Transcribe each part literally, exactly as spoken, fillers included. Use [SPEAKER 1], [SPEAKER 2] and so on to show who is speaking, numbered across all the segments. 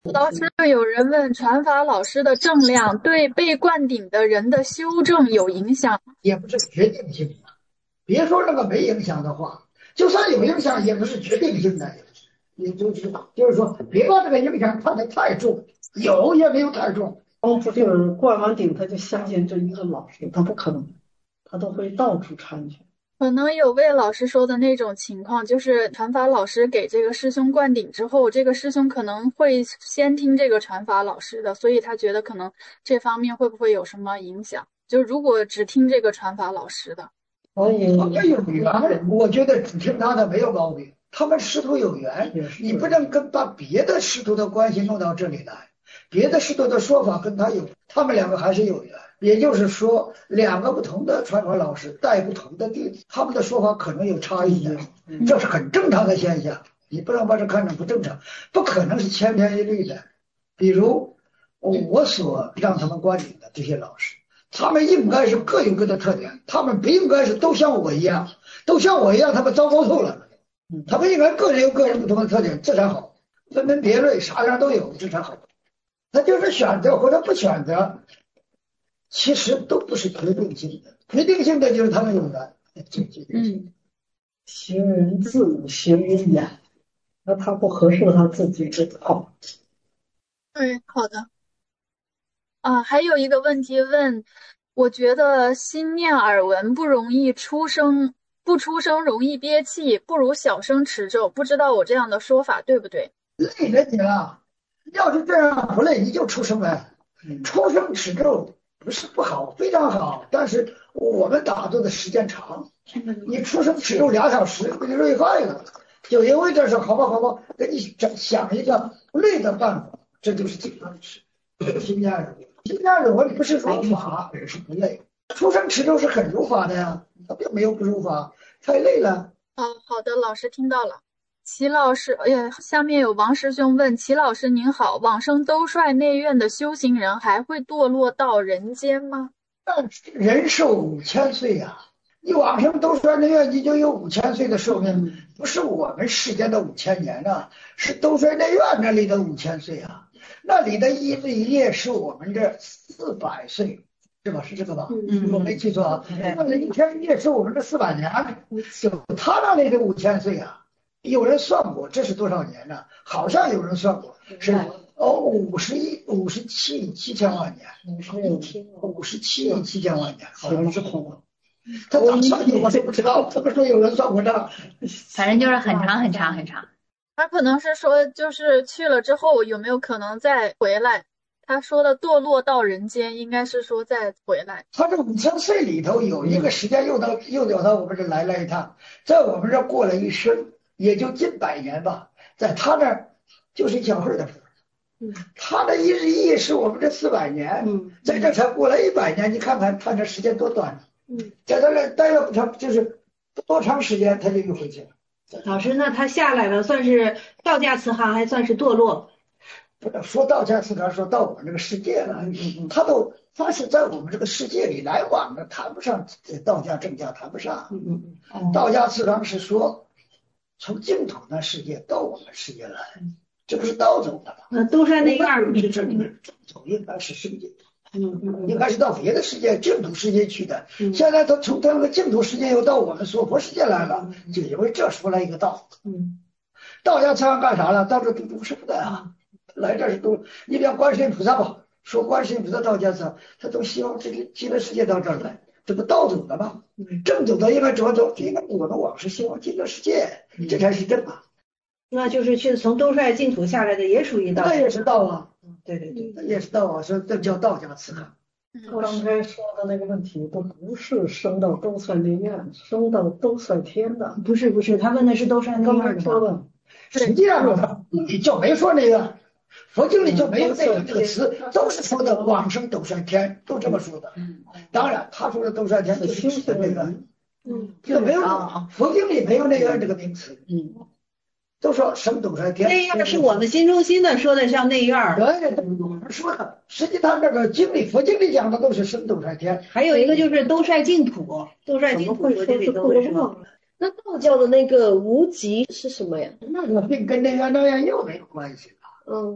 [SPEAKER 1] 老师，有人问传法老师的正量对被灌顶的人的修正有影响？
[SPEAKER 2] 也不是决定性的。别说这个没影响的话，就算有影响，也不是决定性的。也就是就是说，别把这个影响看得太重，有也没有太重。
[SPEAKER 3] 哦，不就是灌完顶他就相信这一个老师，他不可能，他都会到处参去。
[SPEAKER 1] 可能有位老师说的那种情况，就是传法老师给这个师兄灌顶之后，这个师兄可能会先听这个传法老师的，所以他觉得可能这方面会不会有什么影响？就如果只听这个传法老师的，
[SPEAKER 3] 所以
[SPEAKER 2] 他们有缘，我觉得只听他的没有毛病。他们师徒有缘，你不能跟把别的师徒的关系弄到这里来。别的师徒的说法跟他有，他们两个还是有缘。也就是说，两个不同的传法老师带不同的弟子，他们的说法可能有差异的，这是很正常的现象。你不能把这看成不正常，不可能是千篇一律的。比如我所让他们观顶的这些老师，他们应该是各有各的特点，他们不应该是都像我一样，都像我一样，他们糟糕透了。他们应该个人有个人不同的特点，这才好，分门别类，啥样都有，这才好。他就是选择或者不选择，其实都不是决定性的，决定性的就是他们有缘。
[SPEAKER 1] 嗯，
[SPEAKER 3] 行人自有行人眼，那他不合适他自己知道。
[SPEAKER 1] 对，好的。啊，还有一个问题问，我觉得心念耳闻不容易出声，不出声容易憋气，不如小声持咒。不知道我这样的说法对不对？
[SPEAKER 2] 累着你了，要是这样不累，你就出声来，出声持咒不是不好，非常好，但是我们打坐的时间长，你出声持咒俩小时，给你累坏了。就因为这事，好吧好吧，给你想一个不累的办法，这就是经常吃，心念耳闻。心念耳闻不是如法，而是不累。出声持咒是很如法的呀，它并没有不如法，太累了。
[SPEAKER 1] 哦，好的，老师听到了。齐老师，哎呀，下面有王师兄问齐老师您好，往生兜率内院的修行人还会堕落到人间吗？
[SPEAKER 2] 但是人寿五千岁呀、啊，你往生兜率内院你就有五千岁的寿命，不是我们世间的五千年啊，是兜率内院那里的五千岁啊，那里的一日一夜是我们这四百岁。是吧？是这个吧？嗯，我没记错啊。那一天一夜是我们这四百年，就他那里的五千岁啊。有人算过，这是多少年呢？好像有人算过，是哦，五十亿、五十七亿七千万年，五十七亿七千万年，好像是空了。他咋算的我都不知道，他们说有人算过账，
[SPEAKER 4] 反正就是很长很长很长。
[SPEAKER 1] 他可能是说，就是去了之后有没有可能再回来？他说的堕落到人间，应该是说再回来。
[SPEAKER 2] 他这五千岁里头有一个时间又到又到到我们这来了一趟，在我们这过了一生，也就近百年吧，在他那儿就是一小会儿的事。嗯，他的一日一夜是我们这四百年，嗯，在这才过了一百年，你看看他这时间多短。嗯，在他这待了不长，就是多长时间他就又回去了。
[SPEAKER 5] 老师，那他下来了，算是道家慈航，还算是堕落？
[SPEAKER 2] 不是说道家慈航，说到我们这个世界了，他都他是在我们这个世界里来往的，谈不上道家正家，谈不上。嗯嗯，道家慈航是说从净土那世界到我们世界来，这不是道走的吗？
[SPEAKER 5] 那兜率内院
[SPEAKER 2] 是这里走应该是世界。嗯嗯，应该是到别的世界净土世界去的。嗯，现在他从他那个净土世界又到我们娑婆世界来了，就因为这说了一个道。嗯，道家慈航干啥了？到这度众生的啊。来这是都，你比方观世音菩萨吧，说观世音菩萨道家慈，他都希望这个极乐世界到这儿来，这不道走的吗？正走的应该怎走？应该我们往是希望极乐世界，这才是正啊。
[SPEAKER 5] 那就是去从兜率净土下来的，也属于道。
[SPEAKER 2] 那也是道啊，
[SPEAKER 5] 对对对，
[SPEAKER 2] 那也是道啊，说这叫道家慈航。
[SPEAKER 3] 刚才说的那个问题都不是升到兜率内院，升到兜率天的。
[SPEAKER 5] 不是不是，他问的是兜率内院的。
[SPEAKER 2] 实际上你就没说那个。佛经里就没有那个这个词，都是说的往生兜率天，都这么说的。当然，他说的兜率天就是修行那个，嗯，就没有佛经里没有内院这个名词，嗯，都说升兜率天。
[SPEAKER 5] 内院是我们心中心的说的像内院，
[SPEAKER 2] 对，我们说的，实际上这个经里佛经里讲的都是升兜率天。
[SPEAKER 5] 还有一个就是兜率净土，兜率净土佛经里都会说。
[SPEAKER 6] 那道教的那个无极是什么呀？
[SPEAKER 2] 那个并跟内院那样又没有关系了。
[SPEAKER 6] 嗯，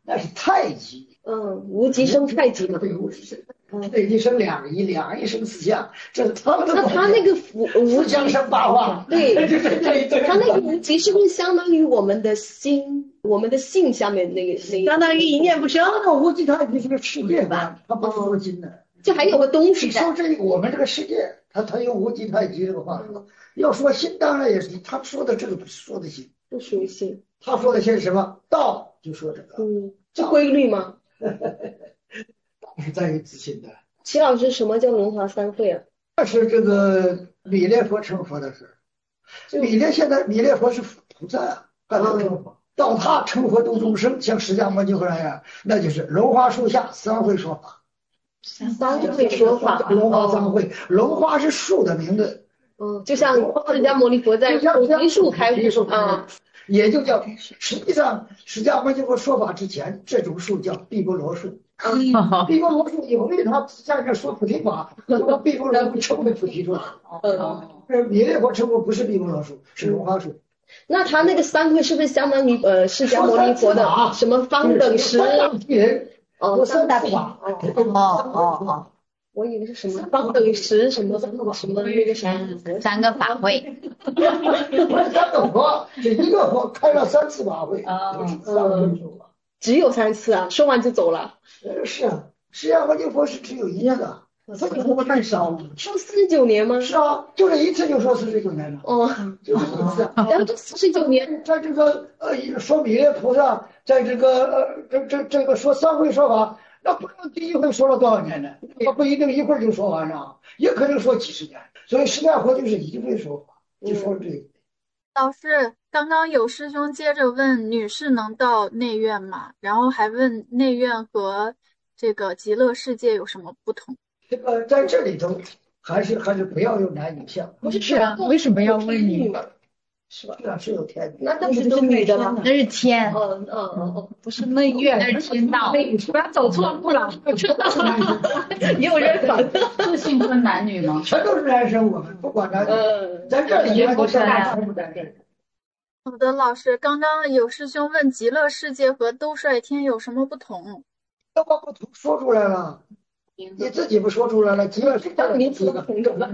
[SPEAKER 2] 那是太极。
[SPEAKER 6] 嗯，无极生太极嘛。
[SPEAKER 2] 对，无极生，太极生两仪，两仪生四象，这是他们的。
[SPEAKER 6] 那他那个无无极
[SPEAKER 2] 象生八卦，
[SPEAKER 6] 对，
[SPEAKER 2] 对，
[SPEAKER 6] 他那个无极是不是相当于我们的心，我们的性下面那个那个？
[SPEAKER 5] 相当于一念不生。
[SPEAKER 2] 那无极太极是个世界观，它不是说经的。
[SPEAKER 6] 就还有个东西在。
[SPEAKER 2] 说这个我们这个世界，他他用无极太极这个话说，要说心当然也是，他说的这个不是说的心，
[SPEAKER 6] 不属于心。
[SPEAKER 2] 他说的是什么？道就说这个，
[SPEAKER 6] 嗯，是规律吗？
[SPEAKER 2] 道是在于自信的。
[SPEAKER 6] 齐老师，什么叫龙华三会啊？
[SPEAKER 2] 那是这个弥勒佛成佛的事。弥勒现在弥勒佛是菩萨啊，还没有成佛。到他成佛度众生，像释迦牟尼佛那样，那就是龙华树下三会说法。
[SPEAKER 6] 三会说法，
[SPEAKER 2] 龙华三会，龙华是树的名字。
[SPEAKER 6] 嗯，就像释迦牟尼佛在菩提树开悟啊，
[SPEAKER 2] 也就叫，实际上释迦牟尼佛说法之前，这种树叫毗婆罗树。毗婆罗树以为他在这说菩提法，毗婆罗树成为菩提树。嗯，弥勒佛成佛不是毗婆罗树，是龙华树。
[SPEAKER 6] 那他那个三会是不是相当于呃释迦牟尼佛的什么方等识？
[SPEAKER 2] 哦，三大法。
[SPEAKER 4] 哦哦哦，
[SPEAKER 6] 我以为是什么方等识，什么什么什么那个啥，
[SPEAKER 4] 三个法会。
[SPEAKER 2] 不是三个佛，是一个佛开了三次法会。
[SPEAKER 6] 嗯，只有三次啊，说完就走了。
[SPEAKER 2] 是啊，释迦牟尼佛是只有一个。
[SPEAKER 3] 这个佛太少了。
[SPEAKER 6] 说四十九年吗？
[SPEAKER 2] 是啊，就这一次就说四十九年了。
[SPEAKER 6] 哦，
[SPEAKER 2] 就是一次。
[SPEAKER 6] 然后这四十九年，
[SPEAKER 2] 在这个呃说弥勒菩萨，在这个呃这这这个说三会说法，那不能第一回说了多少年呢？他不一定一会儿就说完了，也可能说几十年。所以释迦佛就是一回说法，就说这个。
[SPEAKER 1] 老师，刚刚有师兄接着问女士能到内院吗？然后还问内院和这个极乐世界有什么不同？
[SPEAKER 2] 这个在这里头还是还是不要用男女相。
[SPEAKER 6] 不是
[SPEAKER 4] 是啊，为什么要问你？
[SPEAKER 6] 是吧？
[SPEAKER 2] 是啊，是有天女。
[SPEAKER 6] 那那不是都女的吗？
[SPEAKER 4] 那是天，
[SPEAKER 6] 嗯嗯嗯嗯，
[SPEAKER 3] 不是内院，
[SPEAKER 4] 那是天道。
[SPEAKER 3] 不要走错路了。
[SPEAKER 6] 有人反
[SPEAKER 4] 是性分男女吗？
[SPEAKER 2] 全都是男生，我们不管男女，
[SPEAKER 6] 嗯，
[SPEAKER 2] 在这里
[SPEAKER 4] 也不是啊
[SPEAKER 2] 全部在这里。
[SPEAKER 1] 好的，老师，刚刚有师兄问极乐世界和兜率天有什么不同？
[SPEAKER 2] 那么不同说出来了。你自己不说出来了，极乐世界
[SPEAKER 6] 你怎么同种了？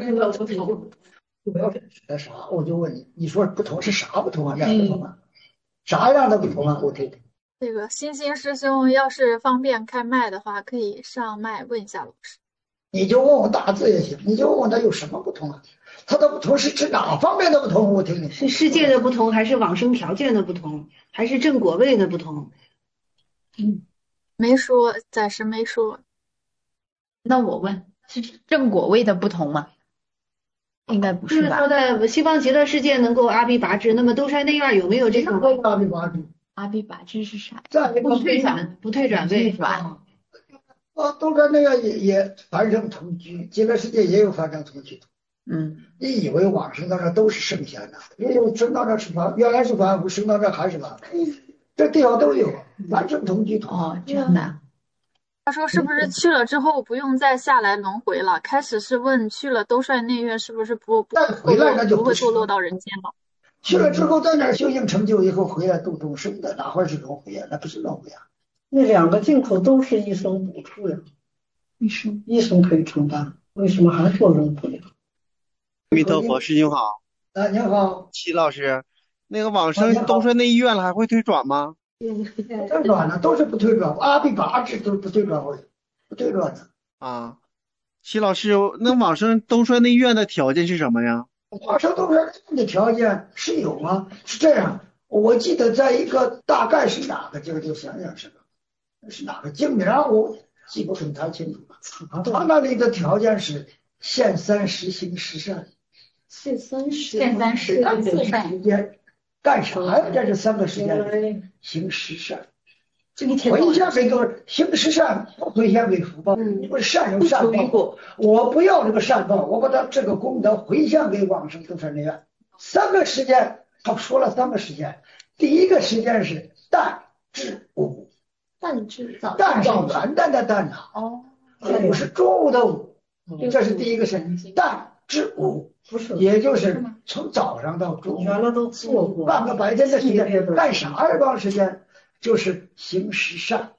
[SPEAKER 2] 那啥，我就问你，你说不同是啥不同啊？哪不同啊？啥样的不同啊？我听听。
[SPEAKER 1] 这个欣欣师兄要是方便开麦的话，可以上麦问一下老师。
[SPEAKER 2] 你就问我大字也行，你就问我它有什么不同啊？它的不同是指哪方面的不同？我听听。
[SPEAKER 5] 是世界的不同，还是往生条件的不同，还是正果位的不同？
[SPEAKER 1] 嗯，没说，暂时没说。
[SPEAKER 4] 那我问，是正果位的不同吗？应该不吧？
[SPEAKER 5] 就是是说的西方极乐世界能够阿鼻拔智，那么兜率内院有没有这种
[SPEAKER 2] 阿弥陀佛。
[SPEAKER 4] 阿鼻拔智是啥？
[SPEAKER 2] 再一个
[SPEAKER 5] 不退转不退转位？
[SPEAKER 4] 转。
[SPEAKER 2] 啊，兜率内院也也凡圣同居，极乐世界也有凡圣同居。
[SPEAKER 4] 嗯，
[SPEAKER 2] 你以为往生到这都是圣贤呢？也有生到这是凡，原来是凡夫，生到这还是凡夫，这地方都有凡圣同居。
[SPEAKER 4] 哦，真的。
[SPEAKER 1] 他说是不是去了之后不用再下来轮回了？开始是问去了兜率内院是不是不不
[SPEAKER 2] 再回来那就
[SPEAKER 1] 不
[SPEAKER 2] 不是
[SPEAKER 1] 会堕落到人间了？
[SPEAKER 2] 去了之后在那儿修行成就以后回来度众生的，哪会是轮回啊？那不是轮回啊！
[SPEAKER 3] 那两个净土都是医生补助呀，
[SPEAKER 4] 医生
[SPEAKER 3] 医生可以承担，为什么还说轮回？
[SPEAKER 7] 阿弥陀佛，师兄好。
[SPEAKER 2] 啊，您好，
[SPEAKER 7] 齐老师，那个往生兜率内医院了，还会退转吗？
[SPEAKER 2] 退转呢都是不退转，阿鼻拔智都是不退转位，不退转的。
[SPEAKER 7] 啊，齐老师，那往生兜率内院的条件是什么呀？
[SPEAKER 2] 往生兜率的条件是有吗？是这样，我记得在一个大概是哪个经，就想想是个是哪个经名，我记不很太清楚了。他那里的条件是现三十行十善。
[SPEAKER 6] 现三十，
[SPEAKER 4] 现三十
[SPEAKER 2] 干四善时间干啥呀？在这三个时间里行十善，
[SPEAKER 6] 这一天
[SPEAKER 2] 回向给个行十善，不回向给福报。你不是善有善报，我不要这个善报，我把它这个功德回向给往生兜率内院。三个时间，他说了三个时间。第一个时间是旦至午，
[SPEAKER 6] 旦至早，
[SPEAKER 2] 旦是元旦的旦呐，
[SPEAKER 6] 哦，
[SPEAKER 2] 午是中午的午，这是第一个时间，旦至午。
[SPEAKER 3] 不是，
[SPEAKER 2] 也就是从早上到中午，
[SPEAKER 3] 原来都做过，
[SPEAKER 2] 半个白天的时间干啥呀？多长时间？就是行十善，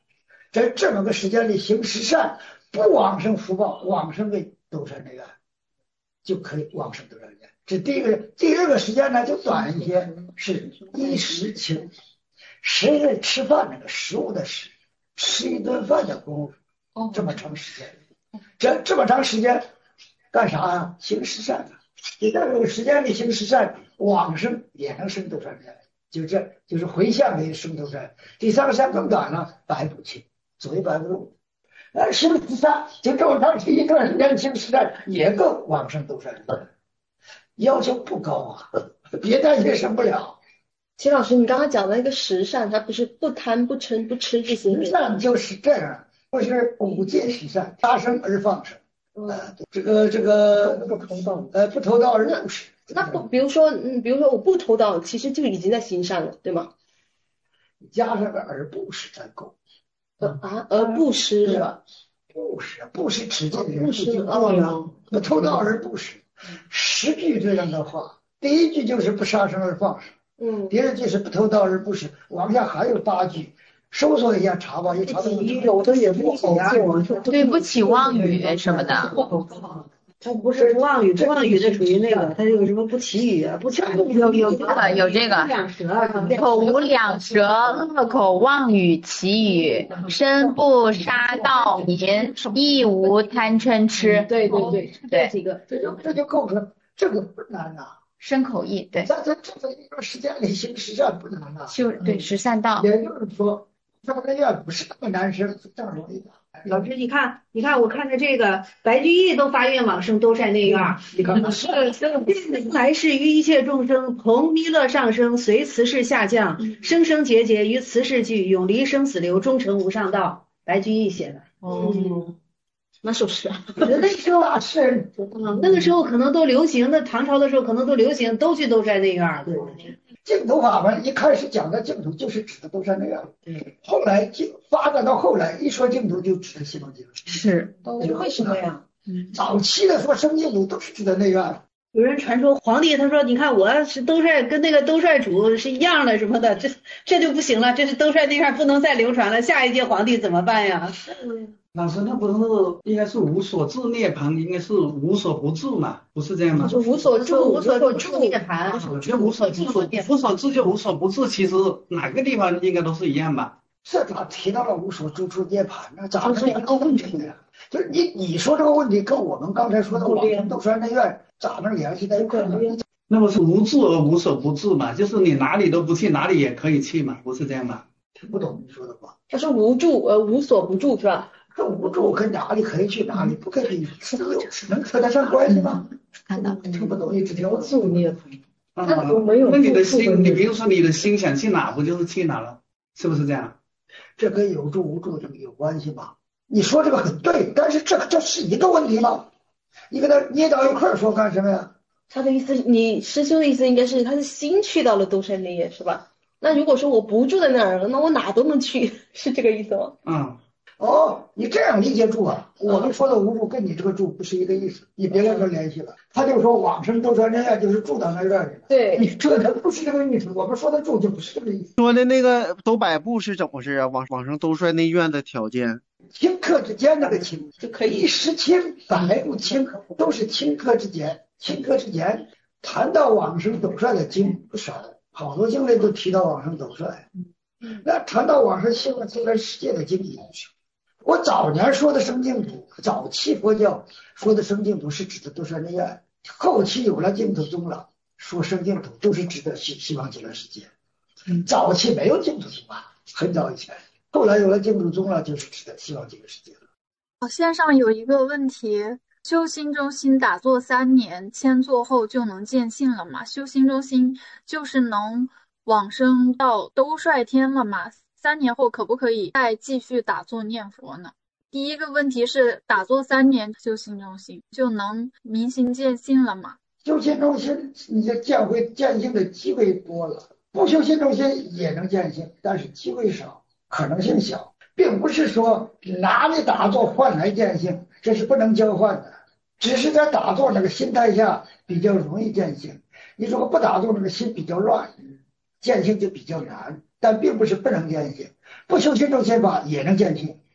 [SPEAKER 2] 在这么个时间里行十善，不往生福报，往生为兜率内院，就可以往生兜率内院。这第一个，第二个时间呢就短一些，是衣食清。食是吃饭那个食物的食，吃一顿饭的功夫，这么长时间，这这么长时间干啥啊？行十善啊！你在这个时间里行十善，往生也能生兜率内院，就这就是回向为生兜率。第三个善更短了，百补清，左右百步路。呃，行十善就这么长一段时间行十善，也够往生兜率内院，要求不高啊，别担心生不了。
[SPEAKER 6] 齐老师，你刚刚讲的那个十善，它不是不贪不嗔不吃这些？
[SPEAKER 2] 十善就是这样，不是五戒十善，杀生而放生，呃，这个这个
[SPEAKER 3] 不偷盗，
[SPEAKER 2] 呃不偷盗而不食。
[SPEAKER 6] 那不，比如说，嗯，比如说我不偷盗，其实就已经在行善了，对吗？
[SPEAKER 2] 加上个而不食才够。
[SPEAKER 6] 呃啊，而不食是吧？
[SPEAKER 2] 不食，不食持戒，
[SPEAKER 6] 不食
[SPEAKER 2] 哦，不偷盗而不食。十句这样的话，第一句就是不杀生而放生。
[SPEAKER 6] 嗯，
[SPEAKER 2] 第二句是不偷盗而不食，往下还有八句，搜索一下查吧，一查到
[SPEAKER 3] 有的也不好做，
[SPEAKER 4] 对不起妄语什么的。
[SPEAKER 5] 他不是不妄语，不妄语的属于那个，他有什么不祈语啊，不祈
[SPEAKER 4] 有有这个有这个，
[SPEAKER 5] 两舌啊，
[SPEAKER 4] 口无两舌，恶口妄语祈语，身不杀盗淫，亦无贪嗔痴。
[SPEAKER 6] 对对对，
[SPEAKER 4] 对
[SPEAKER 6] 这几个，
[SPEAKER 2] 这就这就够了，这个不难呐。
[SPEAKER 4] 身口意，对，
[SPEAKER 2] 在在这么一段时间里行十善不难呐。
[SPEAKER 4] 修对十善道。
[SPEAKER 2] 也就是说，上个月不是那么难生，这样容易的。
[SPEAKER 5] 老师，你看，你看，我看着这个白居易都发愿往生兜率内院，
[SPEAKER 2] 你看看，
[SPEAKER 5] 是来世于一切众生同弥勒上升，随慈氏下降，生生劫劫于慈氏聚，永离生死流，终成无上道。白居易写的。
[SPEAKER 6] 嗯，那是不是？
[SPEAKER 2] 那时候大事，
[SPEAKER 5] 嗯，那个时候可能都流行的，唐朝的时候可能都流行，都去兜率内院。
[SPEAKER 2] 对，净土法门一开始讲的净土就是指的兜率内院，
[SPEAKER 5] 对，
[SPEAKER 2] 后来就发展到后来，一说净土就指的西方极乐世界。
[SPEAKER 4] 是，
[SPEAKER 5] 为什么呀？
[SPEAKER 2] 早期的说生净土都是指的内院。
[SPEAKER 5] 有人传说皇帝他说，你看我是兜率跟那个兜率主是一样的什么的，这这就不行了，这是兜率内院不能再流传了，下一届皇帝怎么办呀？
[SPEAKER 8] 老师，那不是应该是无所住涅槃，应该是无所不住嘛，不是这样吗？
[SPEAKER 6] 就无所住，
[SPEAKER 5] 无所住涅槃，
[SPEAKER 8] 就无所住，无所住就无所不住，其实哪个地方应该都是一样吧？
[SPEAKER 2] 这咋提到了无所住处涅槃呢？咋是一个问题呢？就是你你说这个问题跟我们刚才说的往生兜率内院咋能联系在一块呢？
[SPEAKER 8] 那不是无住而无所不住嘛？就是你哪里都不去，哪里也可以去嘛，不是这样吗？
[SPEAKER 2] 听不懂你说的话。
[SPEAKER 6] 它是无住呃无所不住是吧？
[SPEAKER 2] 这无住跟哪里可以去哪里不可以去，能扯得上关系吗？
[SPEAKER 4] 看到
[SPEAKER 2] 听不懂，一直听不懂。
[SPEAKER 3] 住涅槃，
[SPEAKER 8] 啊，
[SPEAKER 3] 没有
[SPEAKER 8] 那你的
[SPEAKER 3] 住处的
[SPEAKER 8] 心，你比如说你的心想去哪，不就是去哪了？是不是这样？
[SPEAKER 2] 这跟有住无住这个有关系吗？你说这个很对，但是这这是一个问题吗？你给他捏到一块儿说干什么呀？
[SPEAKER 6] 他的意思，你师兄的意思应该是他的心去到了兜率内院是吧？那如果说我不住在那儿，那我哪都能去，是这个意思吗？
[SPEAKER 8] 嗯。
[SPEAKER 2] 哦，你这样理解住啊？我们说的无住跟你这个住不是一个意思，你别跟他联系了。他就说往生兜率内院就是住到那院里了，
[SPEAKER 6] 对，
[SPEAKER 2] 你这个不是这个意思。我们说的住就不是这个意思。
[SPEAKER 7] 说的那个走百步是怎么回事啊？往往生兜率内院的条件，
[SPEAKER 2] 顷刻之间那个顷
[SPEAKER 6] 就可以
[SPEAKER 2] 一时顷，百步顷，都是顷刻之间。顷刻之间，谈到往生兜率的经不少，好多经里都提到往生兜率。那谈到往生西方极乐世界的经也不少。我早年说的生净土，早期佛教说的生净土是指的兜率内院，后期有了净土宗了，说生净土都是指的西西方极乐世界。早期没有净土宗啊，很早以前，后来有了净土宗了，就是指的西方极乐世界了。
[SPEAKER 1] 好，线上有一个问题，修心中心打坐三年，签坐后就能见性了吗？修心中心就是能往生到兜率天了吗？三年后可不可以再继续打坐念佛呢？第一个问题是打坐三年修心中心就能明心见性了吗？
[SPEAKER 2] 修心中心，你就见会见性的机会多了；不修心中心也能见性，但是机会少，可能性小，并不是说拿你打坐换来见性，这是不能交换的。只是在打坐那个心态下比较容易见性，你如果不打坐那个心比较乱，见性就比较难。但并不是不能见性，不修心中心法也能见性，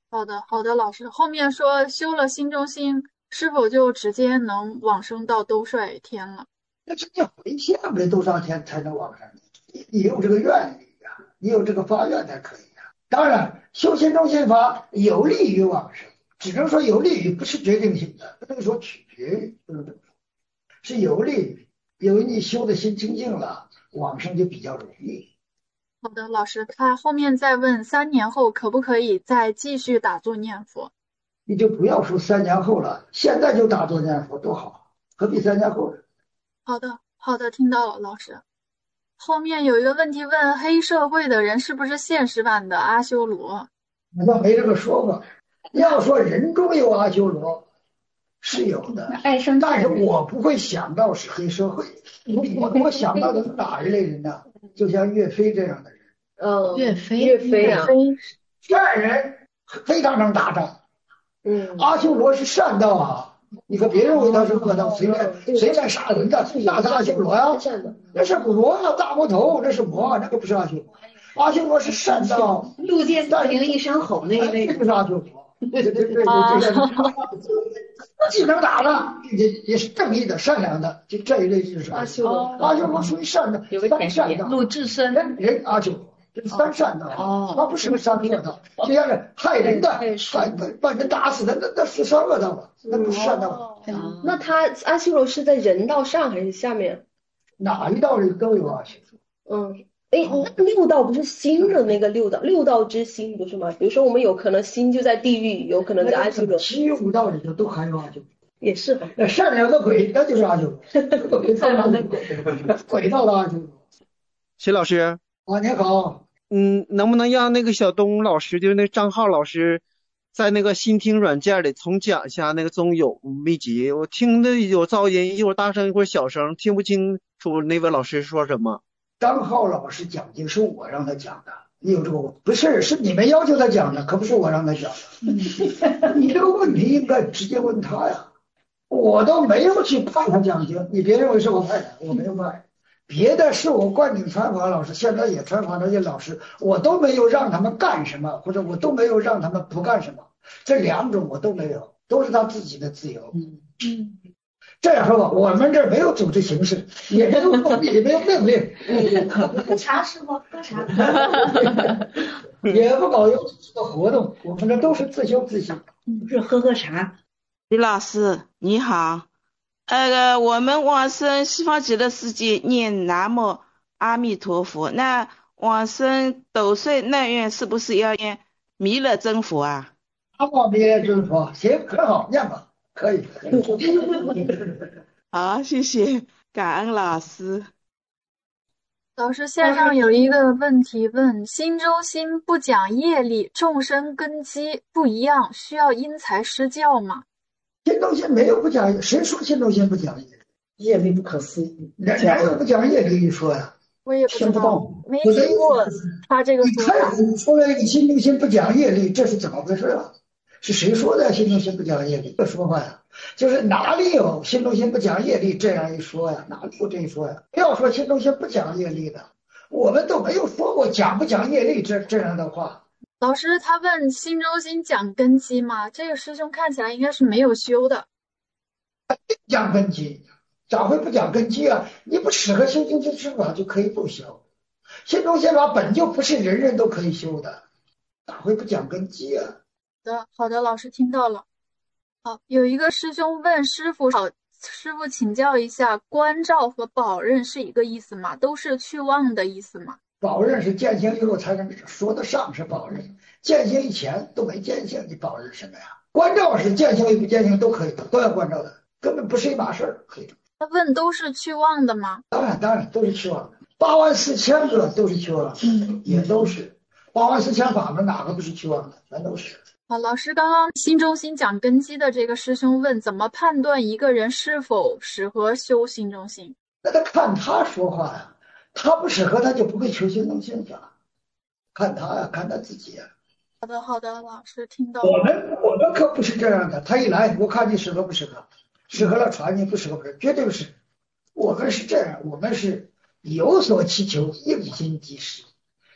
[SPEAKER 1] 好的，好的，老师。后面说修了心中心，是否就直接能往生到兜率天了？
[SPEAKER 2] 那直接回向的都上天才能往上，你你有这个愿力呀、啊，你有这个发愿才可以呀、啊。当然，修心中心法有利于往生，只能说有利于，不是决定性的，不能说取决于，不能这么说，是有利于，因为你修的心清净了，往生就比较容易。
[SPEAKER 1] 好的，老师，他后面再问三年后可不可以再继续打坐念佛？
[SPEAKER 2] 你就不要说三年后了，现在就打坐念佛多好，何必三年后呢？
[SPEAKER 1] 好的，好的，听到了，老师。后面有一个问题问黑社会的人是不是现实版的阿修罗？
[SPEAKER 2] 我倒没这个说法。要说人中有阿修罗，是有的，但是我不会想到是黑社会，我我想到的是哪一类人呢？就像岳飞这样的人。
[SPEAKER 6] 嗯，
[SPEAKER 4] 岳飞，
[SPEAKER 6] 岳飞啊，
[SPEAKER 2] 这样人非常能打仗。
[SPEAKER 6] 嗯，
[SPEAKER 2] 阿修罗是善道啊，你可别认为他是恶道，随便随便杀人的，那是阿修罗呀，那是魔啊，大魔头，那是魔，那个不是阿修罗。阿修罗是善道，
[SPEAKER 5] 路见不平一声吼那一类，
[SPEAKER 2] 这是阿修罗。对对对对对，既能打的，也也是正义的、善良的，就这一类就是阿修罗。阿修罗属于善的，三善道，
[SPEAKER 5] 鲁智深
[SPEAKER 2] 人人阿修罗。这是三善道，他不是个三恶道，就像是害人的、害把把人打死的，那那是三恶道了，那不是善道。
[SPEAKER 6] 那他阿修罗是在人道上还是下面？
[SPEAKER 2] 哪一道里都有阿修
[SPEAKER 6] 罗。嗯，哎，那六道不是心的那个六道，六道之心不是吗？比如说我们有可能心就在地狱，有可能在阿修罗。
[SPEAKER 2] 其余五道里头都含有阿修罗。
[SPEAKER 6] 也是吧？
[SPEAKER 2] 那善良的鬼，那就是阿修罗。善良的鬼，鬼道的阿修罗。
[SPEAKER 7] 徐老师。
[SPEAKER 2] 啊，你好。
[SPEAKER 7] 嗯，能不能让那个小东老师，就是那张浩老师，在那个新听软件里重讲一下那个中有秘籍？我听的有噪音，一会儿大声一会儿小声，听不清楚那位老师说什么。
[SPEAKER 2] 张浩老师讲经是我让他讲的，你有这个不是？是你们要求他讲的，可不是我让他讲的。你这个问题应该直接问他呀，我都没有去派他讲经，你别认为是我派的，我没有派。别的是我灌顶传法老师，现在也传法那些老师，我都没有让他们干什么，或者我都没有让他们不干什么，这两种我都没有，都是他自己的自由。嗯嗯，这样说吧，我们这儿没有组织形式，也没有也没有命令，
[SPEAKER 5] 喝茶是吗？喝茶，
[SPEAKER 2] 也不搞有组织的活动，我们这都是自修自行。
[SPEAKER 5] 不是喝喝茶。
[SPEAKER 9] 李老师你好。呃，我们往生西方极乐世界念南无阿弥陀佛，那往生斗岁那愿是不是要念弥勒真佛啊？
[SPEAKER 2] 南无弥勒真佛，行，很好，念吧，可以。
[SPEAKER 9] 好，谢谢，感恩老师。
[SPEAKER 1] 老师，线上有一个问题问：心中心不讲业力，众生根基不一样，需要因材施教吗？
[SPEAKER 2] 心中心没有不讲业，谁说心中心不讲业？
[SPEAKER 3] 业力不可思议，
[SPEAKER 2] 哪哪有不讲业力一说呀？
[SPEAKER 1] 我也不知道，
[SPEAKER 3] 听不到，
[SPEAKER 1] 没听过他这个说法。
[SPEAKER 2] 你太古出来，你心中心不讲业力，这是怎么回事啊？是谁说的心中心不讲业力？这说话呀，就是哪里有心中心不讲业力这样一说呀？哪里有这一说呀？不要说心中心不讲业力的，我们都没有说过讲不讲业力这这样的话。
[SPEAKER 1] 老师，他问心中心讲根基吗？这个师兄看起来应该是没有修的。
[SPEAKER 2] 讲根基，咋会不讲根基啊？你不适合修心中心法就可以不修。心中心法本就不是人人都可以修的，咋会不讲根基啊？
[SPEAKER 1] 好的，好的，老师听到了。好，有一个师兄问师傅，好，师傅请教一下，观照和保任是一个意思吗？都是去望的意思吗？
[SPEAKER 2] 保任是见性以后才能说得上是保任，见性以前都没见性，你保任什么呀？观照是见性与不见性都可以，都要观照的，根本不是一码事儿。可以。
[SPEAKER 1] 他问都是去望的吗？
[SPEAKER 2] 当然，当然都是去望的，八万四千个都是去望的，嗯，也都是八万四千法门，哪个不是去望的？全都是。
[SPEAKER 1] 好，老师，刚刚心中心讲根基的这个师兄问，怎么判断一个人是否适合修心中心？
[SPEAKER 2] 那他看他说话呀，他不适合他就不会求心中心法，看他呀，看他自己呀。
[SPEAKER 1] 好的，好的，老师听到了。
[SPEAKER 2] 我们我们可不是这样的，他一来，我看你适合不适合，适合了传你，不适合不适合，绝对不是。我们是这样，我们是有所祈求，应心即施。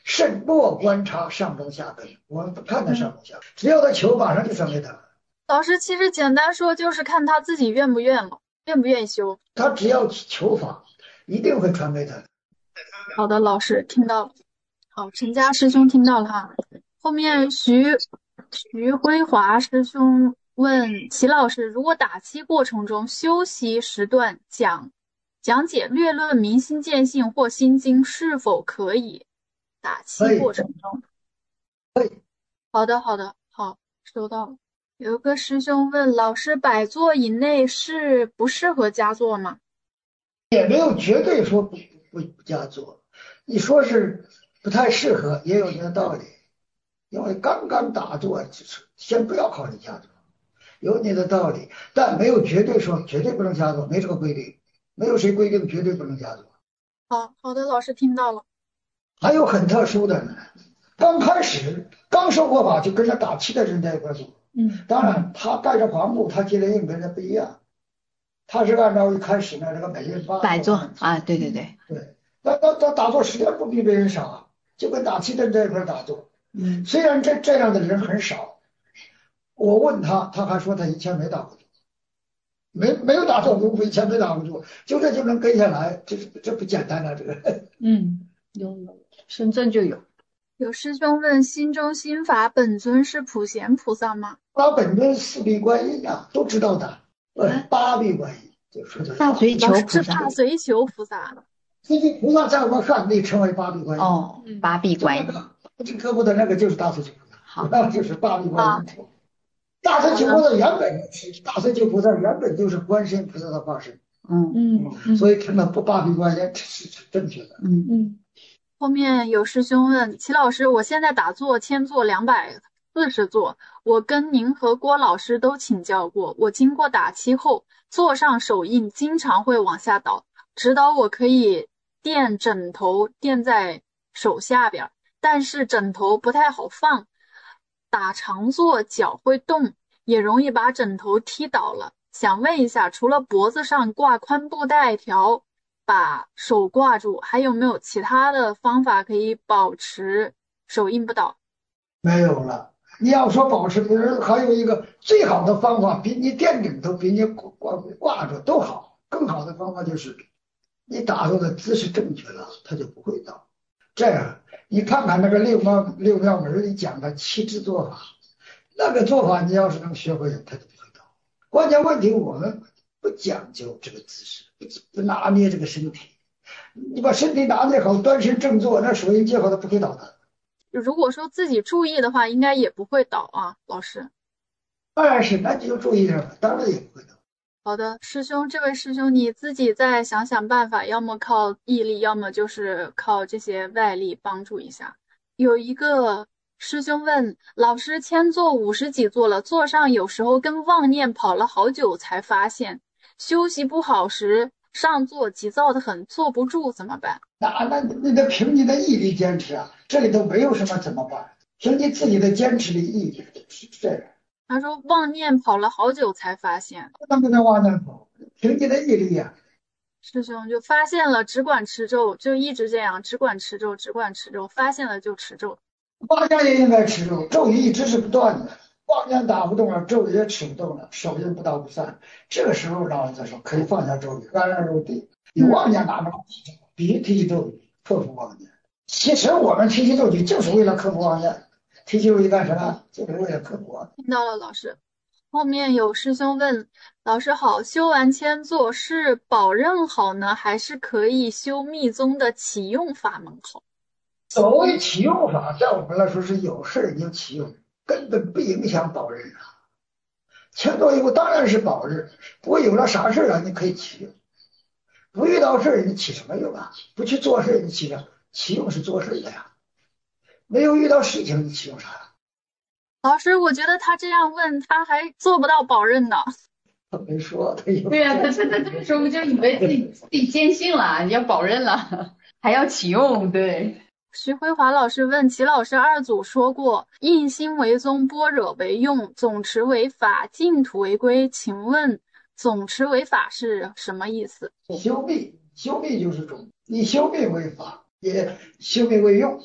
[SPEAKER 2] 慎莫观察上中下根，我们不看他上中下根，只要他求，马上就传给他。
[SPEAKER 1] 老师，其实简单说就是看他自己愿不愿了，愿不愿意修。
[SPEAKER 2] 他只要求法，一定会传给他的。
[SPEAKER 1] 好的，老师听到了。好，陈家师兄听到了哈。后面徐徐辉华师兄问齐老师，如果打七过程中休息时段讲讲解略论明心见性或心经，是否可以？打七过程中。
[SPEAKER 2] 可以。
[SPEAKER 1] 好的，好的，好，收到了。有个师兄问老师，百座以内是不适合加座吗？
[SPEAKER 2] 也没有绝对说不不不加座，你说是不太适合，也有你的道理。因为刚刚打坐，先不要考虑加座，有你的道理，但没有绝对说绝对不能加座，没这个规定，没有谁规定绝对不能加座。
[SPEAKER 1] 好好的，老师听到了。
[SPEAKER 2] 还有很特殊的呢，刚开始刚受过法就跟着打气的人在一块做。
[SPEAKER 1] 嗯，
[SPEAKER 2] 当然他带着黄布，他接的印跟人不一样，他是按照一开始呢这个每人八
[SPEAKER 4] 百座啊，对对对
[SPEAKER 2] 对，那那那打坐时间不比别人少，就跟打气的人在一块打坐。
[SPEAKER 4] 嗯，
[SPEAKER 2] 虽然这这样的人很少，我问他，他还说他以前没打过坐，没没有打坐功夫，以前没打过坐，就这就能跟下来，这这不简单啊，这个。
[SPEAKER 4] 嗯，有有，深圳就有。
[SPEAKER 1] 有师兄问心中心法本尊是普贤菩萨吗？
[SPEAKER 2] 他本尊四臂观音啊，都知道的。呃，八臂观音就说的。
[SPEAKER 4] 大随求菩萨。
[SPEAKER 1] 是大随求菩萨。
[SPEAKER 2] 这个菩萨在我汉内称为八臂观音。
[SPEAKER 4] 哦，八臂观音。
[SPEAKER 2] 这科布的那个就是大随求菩萨。
[SPEAKER 4] 好，
[SPEAKER 2] 那就是八臂观音。大随求菩萨原本大随求菩萨原本就是观世音菩萨的化身。
[SPEAKER 4] 嗯
[SPEAKER 1] 嗯，
[SPEAKER 2] 所以称他不八臂观音是是正确的。
[SPEAKER 4] 嗯嗯。
[SPEAKER 1] 后面有师兄问齐老师，我现在打坐千坐两百四十坐，我跟您和郭老师都请教过，我经过打七后，坐上手印经常会往下倒，指导我可以垫枕头垫在手下边，但是枕头不太好放，打长坐脚会动，也容易把枕头踢倒了。想问一下，除了脖子上挂宽布带条把手挂住，还有没有其他的方法可以保持手印不倒？
[SPEAKER 2] 没有了。你要说保持不是，还有一个最好的方法，比你垫枕头，比你挂挂着都好。更好的方法就是你打坐的姿势正确了，它就不会倒。这样，你看看那个六妙六妙门里讲的七支做法，那个做法你要是能学会，它就不会倒。关键问题我们不讲究这个姿势，不不拿捏这个身体。你把身体拿捏好，端身正坐，那手印接好，它不会倒的。
[SPEAKER 1] 如果说自己注意的话，应该也不会倒啊，老师。
[SPEAKER 2] 当然是，那你就注意点吧，当然也不会倒。
[SPEAKER 1] 好的，师兄，这位师兄你自己再想想办法，要么靠毅力，要么就是靠这些外力帮助一下。有一个师兄问老师，千坐五十几座了，座上有时候跟妄念跑了好久才发现，休息不好时上座急躁的很，坐不住怎么办？
[SPEAKER 2] 那那你得凭你的毅力坚持啊，这里头没有什么怎么办，凭你自己的坚持的毅力是这样。
[SPEAKER 1] 他说妄念跑了好久才发现，
[SPEAKER 2] 不能不能妄念跑，凭你的毅力呀、啊。
[SPEAKER 1] 师兄就发现了，只管持咒，就一直这样，只管持咒，只管持咒，发现了就持咒。
[SPEAKER 2] 妄念也应该持咒，咒语一直是不断的。妄念打不动了，咒语也持不动了，手印不到不散。这个时候老子说可以放下咒语，安然入地。你妄念哪能提咒？必须提起咒语，克服妄念。其实我们提起咒语就是为了克服妄念。提起咒语干什么？就是为了克服妄念。
[SPEAKER 1] 听到了，老师。后面有师兄问老师好，修完千坐是保任好呢，还是可以修密宗的启用法门好？
[SPEAKER 2] 所谓启用法，在我们来说是有事你就启用，根本不影响保任啊。千坐以后当然是保任，不过有了啥事啊，你可以启用。不遇到事你起什么用啊？不去做事你起什么？启用是做事的呀。没有遇到事情你启用啥呀？
[SPEAKER 1] 老师，我觉得他这样问，他还做不到保任呢。
[SPEAKER 2] 他没说，他有。
[SPEAKER 4] 对呀、啊，他他他这个时候就以为自己自己坚信了，要保任了，还要启用。对。
[SPEAKER 1] 徐辉华老师问齐老师，二祖说过，印心为宗，般若为用，总持为法，净土为归。请问总持为法是什么意思？
[SPEAKER 2] 修密，修密就是宗，以修密为法，也修密为用。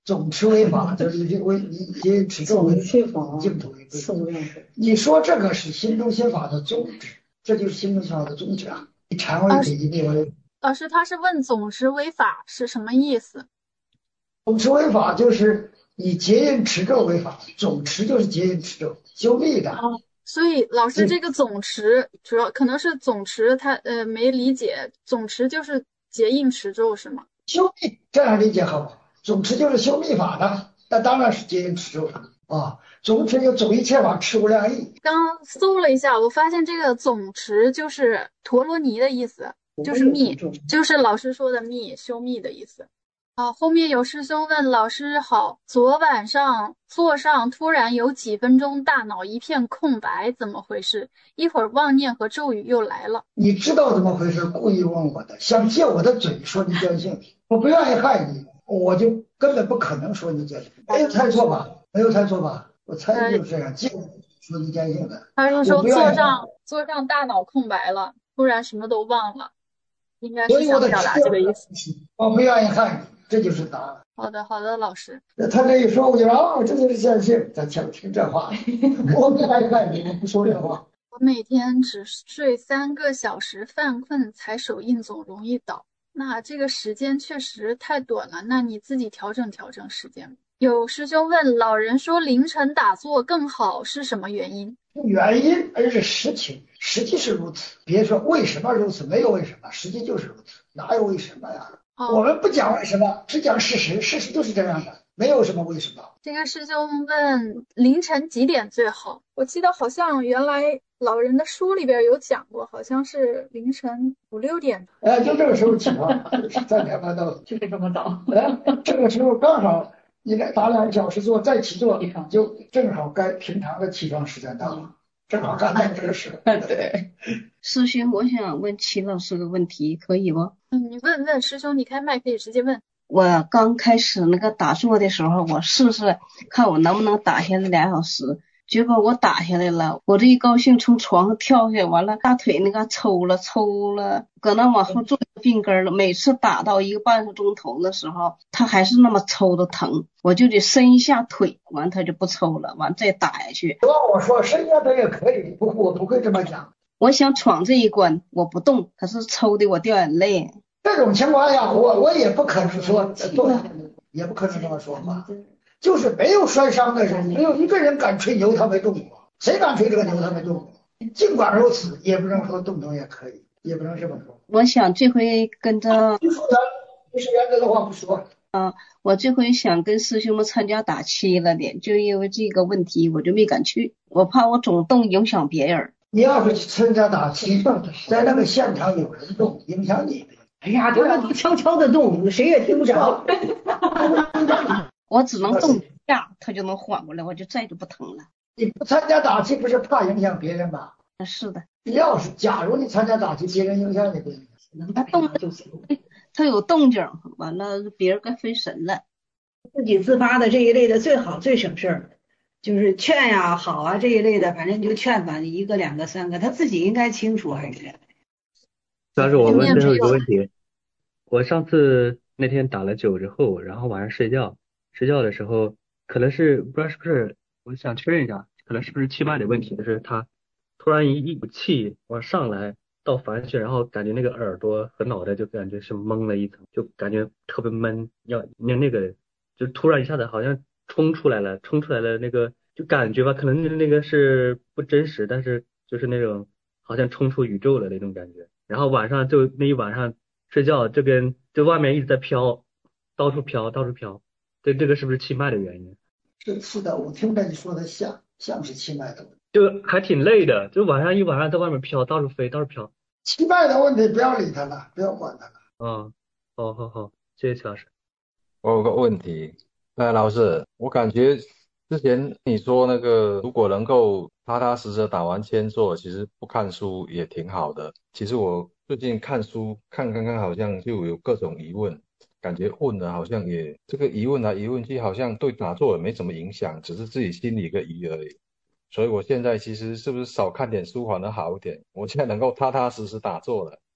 [SPEAKER 2] 总持违法，就是你违你你持咒违法，净土违规。你说这个是心中心法的宗旨，这就是心中心法的宗旨啊！你禅位给一定为。
[SPEAKER 1] 老师，他是问总持违法是什么意思？
[SPEAKER 2] 总持违法就是以结印持咒为法，总持就是结印持咒，修密的。
[SPEAKER 1] 哦，所以老师这个总持主要可能是总持他呃没理解，总持就是结印持咒是吗？
[SPEAKER 2] 修密这样理解好不好？总持就是修密法的，那当然是结印持咒的啊。总持就总一切法，持无量义。
[SPEAKER 1] 刚搜了一下，我发现这个总持就是陀罗尼的意思，就是密，就是老师说的密，修密的意思。啊，后面有师兄问老师好，昨晚上座上突然有几分钟大脑一片空白，怎么回事？一会儿妄念和咒语又来了。
[SPEAKER 2] 你知道怎么回事？故意问我的，想借我的嘴说你见性，我不愿意害你，我就根本不可能说你见性，没有猜错吧？没有猜错吧？我猜就是这样，借我说你见性的。
[SPEAKER 1] 他是说座上座上大脑空白了，突然什么都忘了，应该是想表达这个意思。
[SPEAKER 2] 我不愿意害你。这就是答案。
[SPEAKER 1] 好的，好的，老师。
[SPEAKER 2] 那他这一说，我就哦，这就是见性。咱想听这话，我不爱看你，我不说这话。
[SPEAKER 1] 我每天只睡三个小时，犯困才手印总容易倒。那这个时间确实太短了，那你自己调整调整时间。有师兄问，老人说凌晨打坐更好，是什么原因？
[SPEAKER 2] 原因，而是实情，实际是如此。别说为什么如此，没有为什么，实际就是如此，哪有为什么呀？
[SPEAKER 1] 哦、
[SPEAKER 2] 我们不讲为什么，只讲事实，事实就是这样的，没有什么为什么。
[SPEAKER 1] 这个师兄问凌晨几点最好？我记得好像原来老人的书里边有讲过，好像是凌晨五六点。
[SPEAKER 2] 哎，就这个时候起床，三点半到，
[SPEAKER 3] 就是这么早。
[SPEAKER 2] 哎，这个时候刚好你再打两个小时坐，再起坐，就正好该平常的起床时间到了。正好赶在这个时候。
[SPEAKER 5] 对，师兄，我想问齐老师个问题，可以不？
[SPEAKER 1] 嗯，你问问师兄，你开麦可以直接问。
[SPEAKER 5] 我刚开始那个打坐的时候，我试试看我能不能打下来俩小时，结果我打下来了，我这一高兴从床上跳下来，完了大腿那个抽了抽了，搁那往后坐病根了。每次打到一个半个钟头的时候，它还是那么抽的疼，我就得伸一下腿，完它就不抽了，完再打下去。
[SPEAKER 2] 我说伸下腿也可以，不，我不会这么讲。
[SPEAKER 5] 我想闯这一关，我不动，可是抽的我掉眼泪。
[SPEAKER 2] 这种情况下，我我也不可能说动，也不可能这么说话。就是没有摔伤的人，没有一个人敢吹牛他没动过，谁敢吹这个牛他没动过？尽管如此，也不能说动动也可以，也不能这么说。
[SPEAKER 5] 我想这回跟着
[SPEAKER 2] 不说不是原则的话不说。
[SPEAKER 5] 啊，我这回想跟师兄们参加打七了的，就因为这个问题我就没敢去，我怕我总动影响别人。
[SPEAKER 2] 你要是去参加打七，在那个现场有人动，影响你的。
[SPEAKER 5] 哎呀，他都悄悄的动，谁也听不着。我只能动一下，他就能缓过来，我就再就不疼了。
[SPEAKER 2] 你不参加打击不是怕影响别人吗？
[SPEAKER 5] 是的。
[SPEAKER 2] 你要是假如你参加打击，别人影响你不影响？
[SPEAKER 5] 他动就行，他有动静，完了别人该分神了。
[SPEAKER 10] 自己自发的这一类的最好最省事儿，就是劝呀、好啊这一类的，反正你就劝吧，一个两个三个，他自己应该清楚还是。
[SPEAKER 11] 但是我问最后一个问题，我上次那天打了酒之后，然后晚上睡觉，睡觉的时候可能是不知道是不是，我想确认一下，可能是不是气脉的问题，就是他突然一一股气往上来到凡穴，然后感觉那个耳朵和脑袋就感觉是蒙了一层，就感觉特别闷，要那那个就突然一下子好像冲出来了，冲出来了那个就感觉吧，可能那个是不真实，但是就是那种好像冲出宇宙了那种感觉。然后晚上就那一晚上睡觉，这边就外面一直在飘，到处飘，到处飘。对，这个是不是气脉的原因？
[SPEAKER 2] 是是的，我听着你说的像像是气脉的问题，
[SPEAKER 11] 就还挺累的，就晚上一晚上在外面飘，到处飞，到处飘。
[SPEAKER 2] 气脉的问题不要理他了，不要管他了。
[SPEAKER 11] 嗯，好好好，谢谢齐老师。
[SPEAKER 12] 我有个问题，那老师，我感觉之前你说那个如果能够踏踏实实打完千座，其实不看书也挺好的。其实我最近看书看看看，好像就有各种疑问，感觉问的好像也这个疑问来疑问去，好像对打坐也没什么影响，只是自己心里一个疑而已。所以我现在其实是不是少看点书反而好一点？我现在能够踏踏实实打坐了。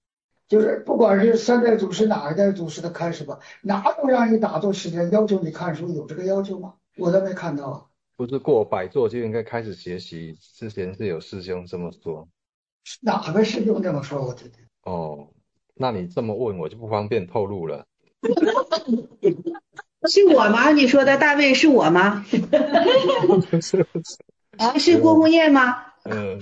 [SPEAKER 2] 就是不管是三代祖师哪一代祖师的开始吧，哪有让你打坐时间要求你看书，有这个要求吗？我都没看到啊。
[SPEAKER 12] 不是过百座就应该开始学习，之前是有师兄这么说。
[SPEAKER 2] 哪个师兄这么说过的？
[SPEAKER 12] 哦，那你这么问我就不方便透露了。
[SPEAKER 10] 是我吗？你说的大卫是我吗？啊，是郭公念吗？
[SPEAKER 12] 嗯，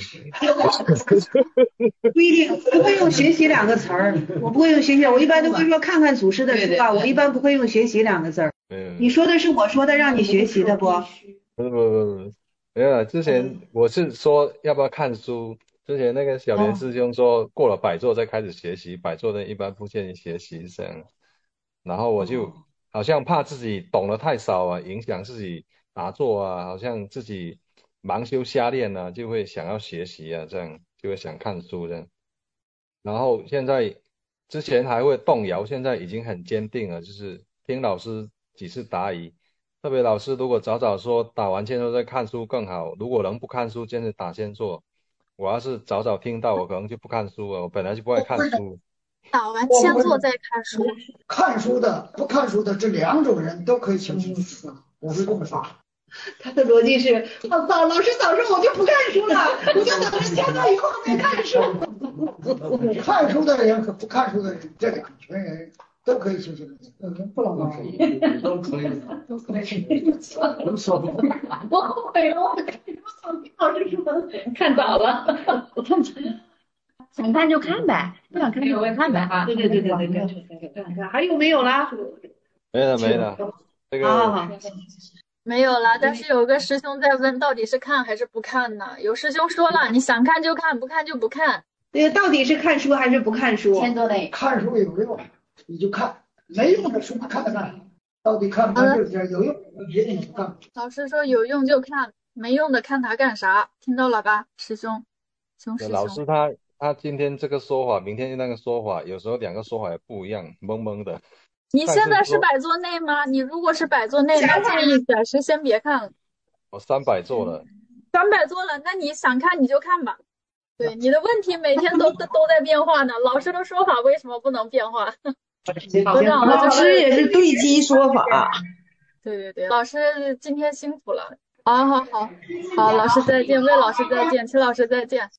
[SPEAKER 10] 不一定，不会用学习两个词儿，我不会用学习，我一般都会说看看祖师的书啊，我一般不会用学习两个字儿。
[SPEAKER 12] 嗯，
[SPEAKER 10] 你说的是我说的让你学习的不？
[SPEAKER 12] 不不不不，没有，之前我是说要不要看书，之前那个小莲师兄说过了百座再开始学习，百座的一般不建议学习这样，然后我就好像怕自己懂得太少啊，影响自己打坐啊，好像自己盲修瞎练啊，就会想要学习啊，这样就会想看书这样，然后现在之前还会动摇，现在已经很坚定了，就是听老师几次答疑。特别老师如果早早说打完千坐再看书更好，如果能不看书坚持打千坐，我要是早早听到我可能就不看书了，我本来就不爱看书。
[SPEAKER 1] 打完千坐再看书，
[SPEAKER 2] 看书的不看书的这两种人都可以请求书，我是这么说。
[SPEAKER 10] 他的逻辑是，早早老师早上我就不看书了，我就等着千坐以后再看书。
[SPEAKER 2] 看书的人和不看书的人，这两群人都可以修行。嗯，不老高，
[SPEAKER 8] 都可以，
[SPEAKER 10] 都可以。
[SPEAKER 8] 无所不会。
[SPEAKER 10] 我后悔了，我看书老师说看早了，我看早了。
[SPEAKER 4] 想看就看呗，不想看就别看呗哈。
[SPEAKER 10] 对对对对对对，看看还有没有啦？
[SPEAKER 12] 没了没了，这个
[SPEAKER 10] 好好好。
[SPEAKER 1] 没有了，但是有个师兄在问，到底是看还是不看呢？有师兄说了，你想看就看，不看就不看。
[SPEAKER 10] 那个到底是看书还是不看书？
[SPEAKER 4] 千多类，
[SPEAKER 2] 看书有用，你就看；没用的书看看看，到底看不看这些有用别的你不看。
[SPEAKER 1] 老师说有用就看，没用的看它干啥？听到了吧，师兄？熊师兄。
[SPEAKER 12] 老师他他今天这个说法，明天那个说法，有时候两个说法也不一样，懵懵的。
[SPEAKER 1] 你现在是百座内吗？你如果是百座内，那建议暂时先别看。
[SPEAKER 12] 我三百座了。
[SPEAKER 1] 三百座了，那你想看你就看吧。对，你的问题每天都都都在变化呢，老师的说法为什么不能变化？都让
[SPEAKER 10] 老师也是对机说法。
[SPEAKER 1] 对对对，老师今天辛苦了。好好好，好，老师再见，魏老师再见，齐老师再见。